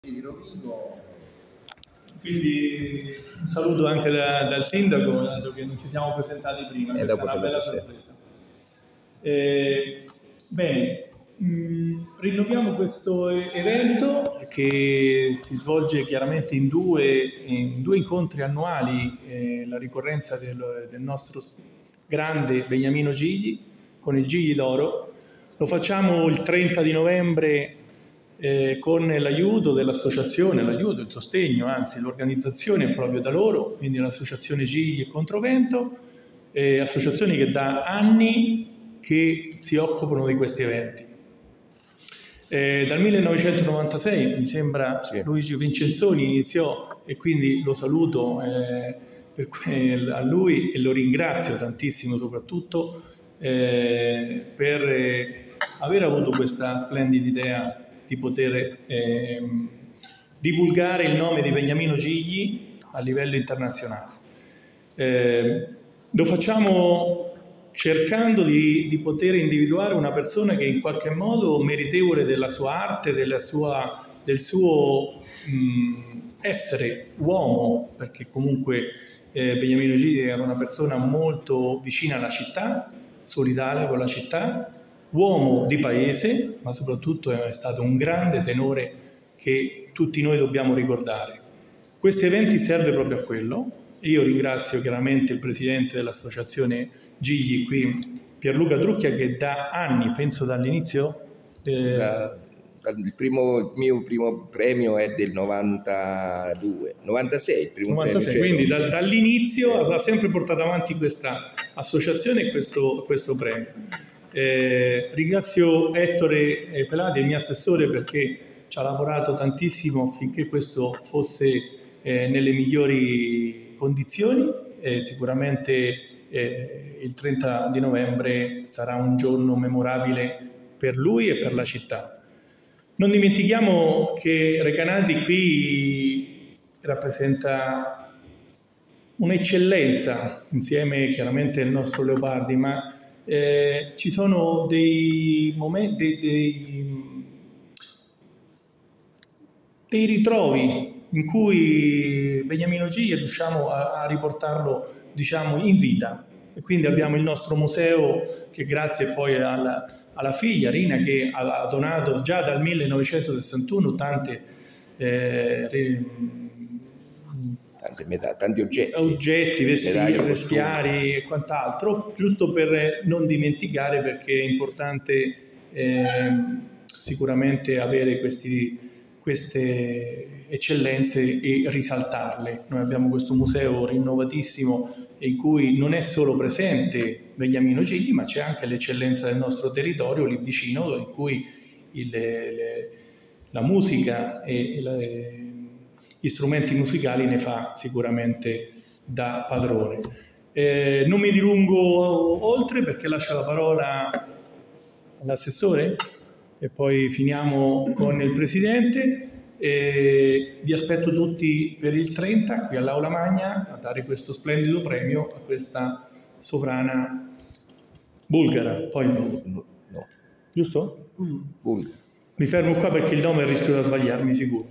di Rovigo. Quindi un saluto anche dal sindaco, dato che non ci siamo presentati prima, questa è una bella sorpresa. Bene, rinnoviamo questo evento che si svolge chiaramente in due incontri annuali, la ricorrenza del nostro grande Beniamino Gigli con il Gigli d'Oro. Lo facciamo il 30 di novembre con l'aiuto dell'associazione, il sostegno, anzi l'organizzazione proprio da loro, quindi l'associazione Gigli e Controvento, associazioni che da anni che si occupano di questi eventi. Dal 1996 mi sembra Luigi Vincenzoni iniziò, e quindi lo saluto a lui e lo ringrazio tantissimo soprattutto per aver avuto questa splendida idea di poter divulgare il nome di Beniamino Gigli a livello internazionale. Lo facciamo cercando di poter individuare una persona che in qualche modo meritevole della sua arte, del suo essere uomo, perché comunque Beniamino Gigli era una persona molto vicina alla città, solidale con la città, uomo di paese, ma soprattutto è stato un grande tenore che tutti noi dobbiamo ricordare. Questi eventi serve proprio a quello. Io ringrazio chiaramente il presidente dell'associazione Gigli qui, Pierluca Trucchia, che da anni, penso dall'inizio... Il mio primo premio è del 96, il primo 96, premio, quindi dall'inizio ha sempre portato avanti questa associazione e questo premio. Ringrazio Ettore Pelati, il mio assessore, perché ci ha lavorato tantissimo affinché questo fosse nelle migliori condizioni. Sicuramente il 30 di novembre sarà un giorno memorabile per lui e per la città. Non dimentichiamo che Recanati qui rappresenta un'eccellenza, insieme chiaramente al nostro Leopardi, ma ci sono dei momenti, dei ritrovi in cui Beniamino Gigli riusciamo a riportarlo, diciamo, in vita. E quindi abbiamo il nostro museo che grazie poi alla figlia Rina, che ha donato già dal 1961 tanti oggetti, vestiari e quant'altro, giusto per non dimenticare, perché è importante sicuramente avere queste eccellenze e risaltarle. Noi abbiamo questo museo rinnovatissimo in cui non è solo presente Beniamino Gigli, ma c'è anche l'eccellenza del nostro territorio lì vicino, in cui la musica e gli strumenti musicali ne fa sicuramente da padrone. Non mi dilungo oltre, perché lascio la parola all'assessore e poi finiamo con il presidente. Vi aspetto tutti per il 30 qui all'Aula Magna a dare questo splendido premio a questa sovrana bulgara. Poi no. Giusto? Bulgara. Mi fermo qua perché il nome rischio di sbagliarmi sicuro.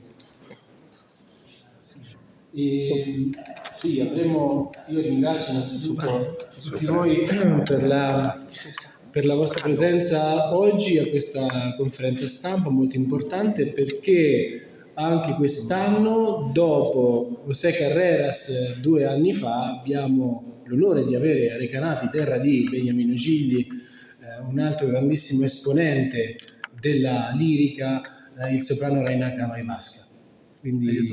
Sì, io ringrazio innanzitutto tutti voi per la vostra presenza oggi a questa conferenza stampa molto importante, perché anche quest'anno, dopo José Carreras 2 anni fa, abbiamo l'onore di avere a Recanati, terra di Beniamino Gigli, un altro grandissimo esponente della lirica, il soprano Raina Kavajvaska. Quindi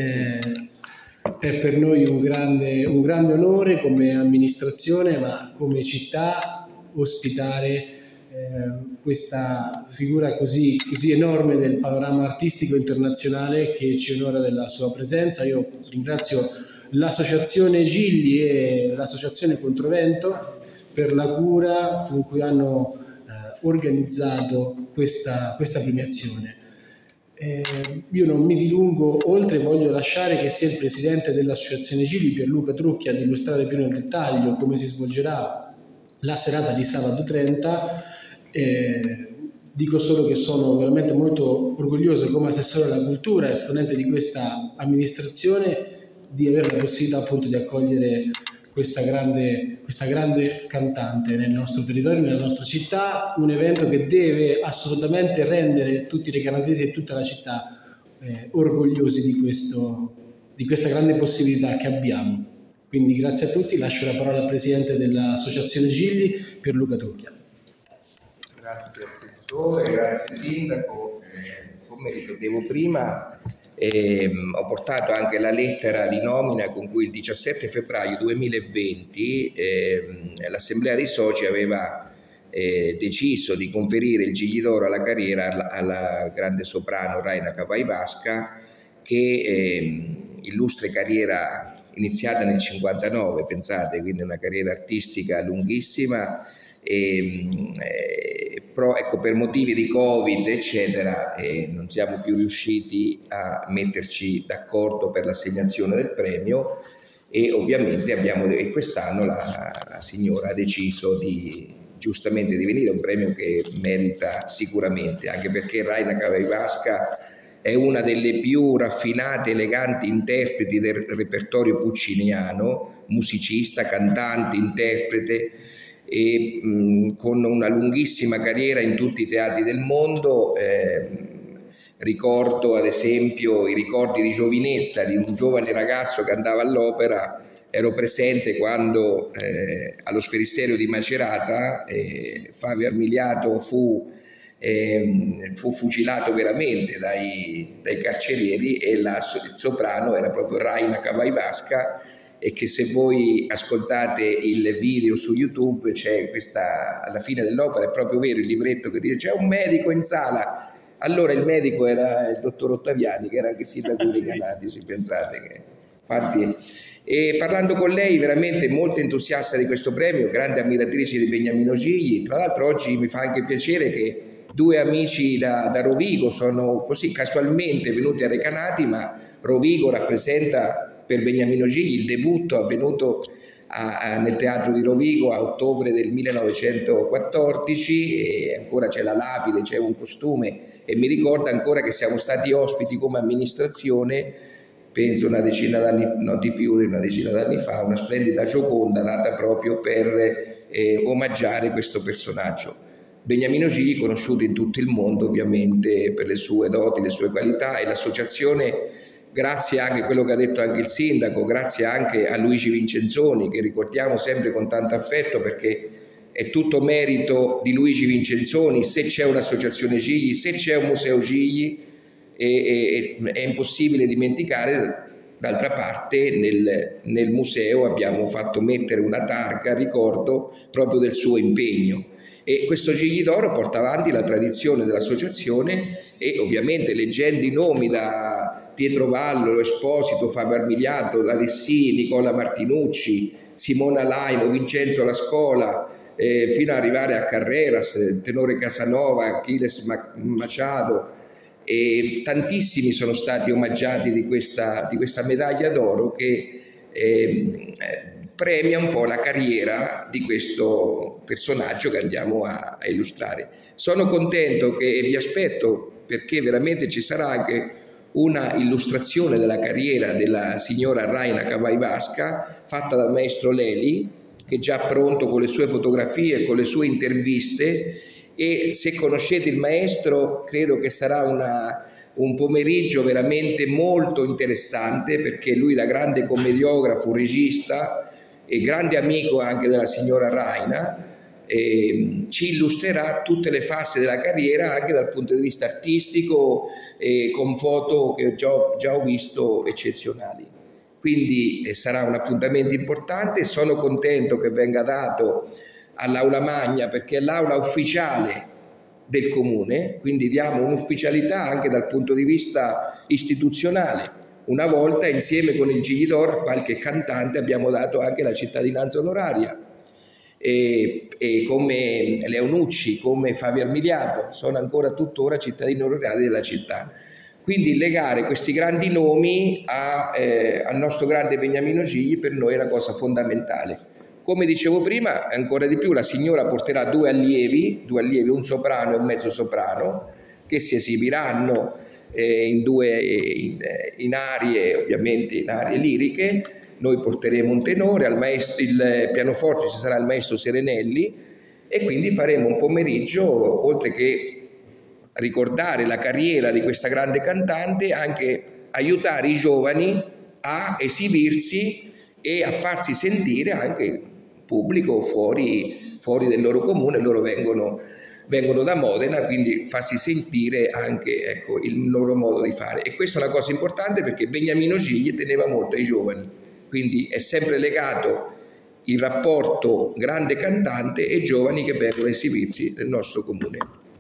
è per noi un grande onore come amministrazione, ma come città, ospitare questa figura così enorme del panorama artistico internazionale che ci onora della sua presenza. Io ringrazio l'associazione Gigli e l'associazione Controvento per la cura con cui hanno organizzato questa premiazione. Io non mi dilungo oltre, voglio lasciare che sia il presidente dell'associazione Gigli, Pierluca Trucchia, ad illustrare più nel dettaglio come si svolgerà la serata di sabato 30, Dico solo che sono veramente molto orgoglioso come assessore alla cultura, esponente di questa amministrazione, di avere la possibilità appunto di accogliere questa grande cantante nel nostro territorio, nella nostra città, un evento che deve assolutamente rendere tutti i recanatesi e tutta la città orgogliosi di questa grande possibilità che abbiamo. Quindi grazie a tutti, lascio la parola al Presidente dell'Associazione Gigli, Pierluca Trucchia. Grazie Assessore, grazie Sindaco. Come ripetevo prima, ho portato anche la lettera di nomina con cui il 17 febbraio 2020 l'Assemblea dei Soci aveva deciso di conferire il Gigli d'Oro alla carriera alla grande soprano Raina Capaivasca, che illustre carriera iniziata nel 59, pensate, quindi una carriera artistica lunghissima. Però ecco, per motivi di Covid eccetera non siamo più riusciti a metterci d'accordo per l'assegnazione del premio, e ovviamente quest'anno la signora ha deciso giustamente di venire, un premio che merita sicuramente, anche perché Raina Capaivasca è una delle più raffinate, eleganti interpreti del repertorio pucciniano, musicista, cantante, interprete, e con una lunghissima carriera in tutti i teatri del mondo. Ricordo ad esempio i ricordi di giovinezza di un giovane ragazzo che andava all'opera. Ero presente quando allo Sferisterio di Macerata Fabio Armiliato fu fucilato veramente dai carcerieri, e il soprano era proprio Raina Capaivasca, e che se voi ascoltate il video su YouTube c'è alla fine dell'opera, è proprio vero il libretto che dice c'è un medico in sala. Allora il medico era il dottor Ottaviani, che era anche sindaco dei Recanati, se pensate che infatti. E parlando con lei, veramente molto entusiasta di questo premio, grande ammiratrice di Beniamino Gigli. Tra l'altro oggi mi fa anche piacere che due amici da Rovigo sono così casualmente venuti a Recanati, ma Rovigo rappresenta per Beniamino Gigli il debutto avvenuto nel teatro di Rovigo a ottobre del 1914, e ancora c'è la lapide, c'è un costume, e mi ricordo ancora che siamo stati ospiti come amministrazione, penso una decina d'anni, no di più di una decina d'anni fa, una splendida Gioconda data proprio per omaggiare questo personaggio. Beniamino Gigli, conosciuto in tutto il mondo ovviamente per le sue doti, le sue qualità, e l'associazione, grazie anche a quello che ha detto anche il sindaco, grazie anche a Luigi Vincenzoni, che ricordiamo sempre con tanto affetto perché è tutto merito di Luigi Vincenzoni. Se c'è un'associazione Gigli, se c'è un museo Gigli, è impossibile dimenticare. D'altra parte nel museo abbiamo fatto mettere una targa a ricordo proprio del suo impegno, e questo Gigli d'Oro porta avanti la tradizione dell'associazione, e ovviamente leggendo i nomi da Pietro Vallo, Esposito, Fabio Armiliato, Ladessì, Nicola Martinucci, Simona Laino, Vincenzo La Scola, fino ad arrivare a Carreras, tenore Casanova, Achilles Machado, e tantissimi sono stati omaggiati di questa medaglia d'oro che premia un po' la carriera di questo personaggio che andiamo a illustrare. Sono contento e vi aspetto, perché veramente ci sarà anche una illustrazione della carriera della signora Raina Capaivasca fatta dal maestro Leli, che è già pronto con le sue fotografie, con le sue interviste, e se conoscete il maestro credo che sarà un pomeriggio veramente molto interessante, perché lui, da grande commediografo, regista e grande amico anche della signora Raina, ci illustrerà tutte le fasi della carriera anche dal punto di vista artistico, con foto che già ho visto eccezionali. Quindi sarà un appuntamento importante. Sono contento che venga dato all'Aula Magna, perché è l'aula ufficiale del comune, quindi diamo un'ufficialità anche dal punto di vista istituzionale. Una volta, insieme con il Gigli d'Oro, a qualche cantante abbiamo dato anche la cittadinanza onoraria, e come Leonucci, come Fabio Armiliato sono ancora tuttora cittadini onorari della città. Quindi legare questi grandi nomi al nostro grande Beniamino Gigli per noi è una cosa fondamentale. Come dicevo prima, ancora di più, la signora porterà due allievi, un soprano e un mezzo soprano, che si esibiranno in aree, ovviamente in aree liriche. Noi porteremo un tenore, il pianoforte ci sarà il maestro Serenelli, e quindi faremo un pomeriggio, oltre che ricordare la carriera di questa grande cantante, anche aiutare i giovani a esibirsi e a farsi sentire anche pubblico fuori del loro comune. Loro vengono da Modena, quindi farsi sentire anche, ecco, il loro modo di fare. E questa è una cosa importante, perché Beniamino Gigli teneva molto ai giovani, quindi è sempre legato il rapporto grande cantante e giovani che vengono a esibirsi nel nostro comune.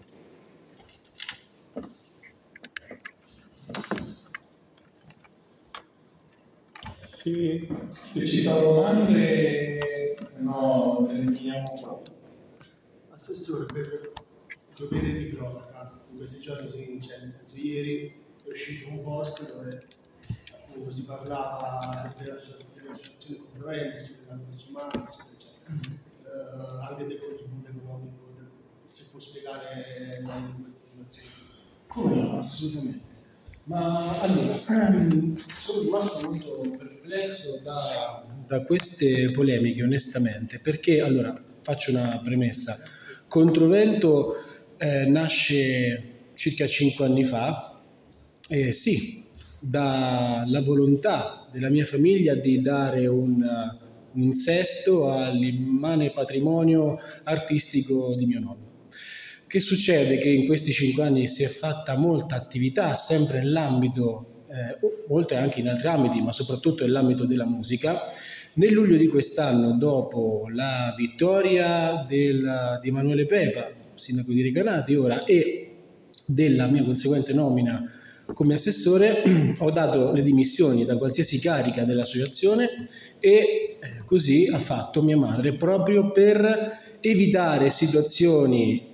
Se ci sono domande, se no terminiamo. Assessore, per dovere di cronaca, in questi giorni c'è, nel senso, ieri è uscito un post dove appunto si parlava dell'associazione controversi, sulle danni umane, eccetera, eccetera. Anche del contributo economico, se può spiegare meglio questa situazione. Come no, assolutamente. Ma allora, sono rimasto molto perplesso da queste polemiche, onestamente, perché, allora, faccio una premessa. Controvento nasce circa 5 anni fa, sì, dalla volontà della mia famiglia di dare un sesto all'immane patrimonio artistico di mio nonno. Che succede? Che in questi 5 anni si è fatta molta attività, sempre nell'ambito, oltre anche in altri ambiti, ma soprattutto nell'ambito della musica. Nel luglio di quest'anno, dopo la vittoria di Emanuele Pepa, sindaco di Recanati ora, e della mia conseguente nomina come assessore, ho dato le dimissioni da qualsiasi carica dell'associazione, e così ha fatto mia madre, proprio per evitare situazioni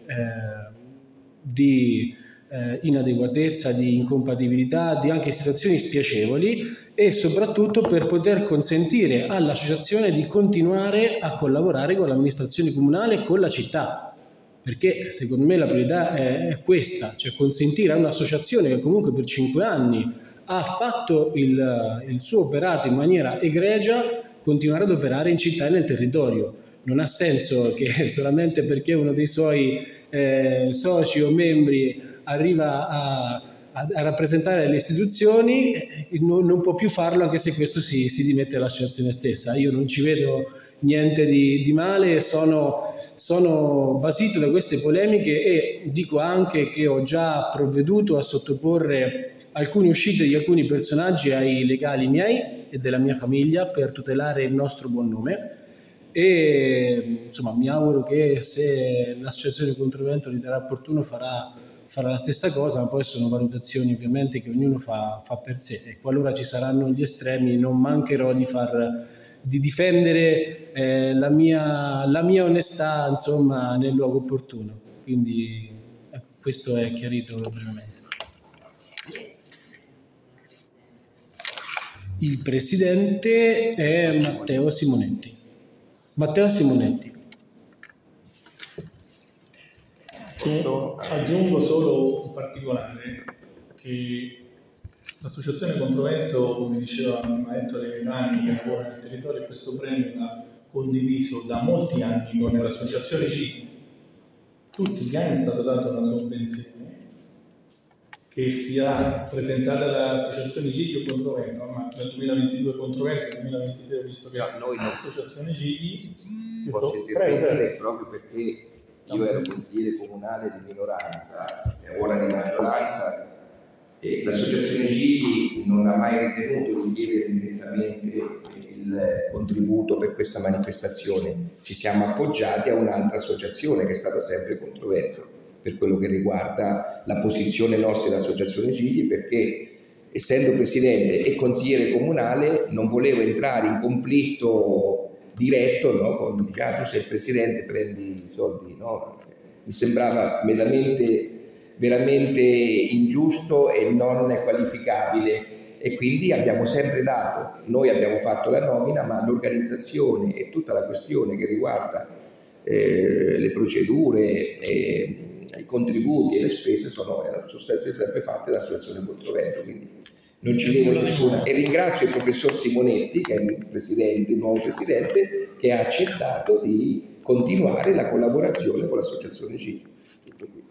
di inadeguatezza, di incompatibilità, di anche situazioni spiacevoli, e soprattutto per poter consentire all'associazione di continuare a collaborare con l'amministrazione comunale e con la città. Perché secondo me la priorità è questa, cioè consentire a un'associazione che comunque per 5 anni ha fatto il suo operato in maniera egregia, continuare ad operare in città e nel territorio. Non ha senso che solamente perché uno dei suoi soci o membri arriva a rappresentare le istituzioni non può più farlo, anche se questo si dimette all'associazione stessa. Io non ci vedo niente di male, sono basito da queste polemiche, e dico anche che ho già provveduto a sottoporre alcune uscite di alcuni personaggi ai legali miei e della mia famiglia per tutelare il nostro buon nome. E insomma mi auguro che, se l'associazione Controvento riterrà opportuno, farà la stessa cosa, ma poi sono valutazioni ovviamente che ognuno fa per sé, e qualora ci saranno gli estremi non mancherò di difendere la mia onestà, insomma, nel luogo opportuno. Quindi ecco, questo è chiarito brevemente. Il presidente è Matteo Simonetti. Aggiungo solo un particolare, che l'associazione Controvento, come diceva il maestro Recanati, che lavora nel territorio, e questo premio l'ha condiviso da molti anni con l'associazione Gigli. Tutti gli anni è stata data una sovvenzione che sia presentata dall'associazione Gigli o Controvento, ma dal 2022 Controvento, dal 2023 ho visto che ha l'associazione Gigli. Posso intervenire proprio perché io ero consigliere comunale di minoranza e ora di maggioranza, e l'associazione Gigli non ha mai ritenuto di chiedere direttamente il contributo per questa manifestazione. Ci siamo appoggiati a un'altra associazione che è stata sempre Controvento per quello che riguarda la posizione nostra dell'associazione Gigli, perché essendo presidente e consigliere comunale non volevo entrare in conflitto diretto, no? Con tu sei il presidente, prendi i soldi, no? Mi sembrava veramente ingiusto e non qualificabile, e quindi abbiamo sempre dato, noi abbiamo fatto la nomina, ma l'organizzazione e tutta la questione che riguarda le procedure, i contributi e le spese sono sostanzialmente sempre fatte dall'associazione Portovento, quindi non ci vedo nessuna. E ringrazio il professor Simonetti, che è il nuovo presidente, che ha accettato di continuare la collaborazione con l'associazione CIVI. Tutto qui.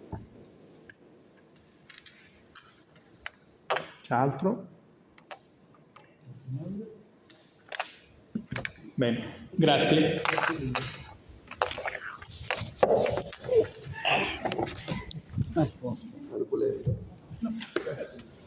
C'è altro? Bene, grazie. A posto.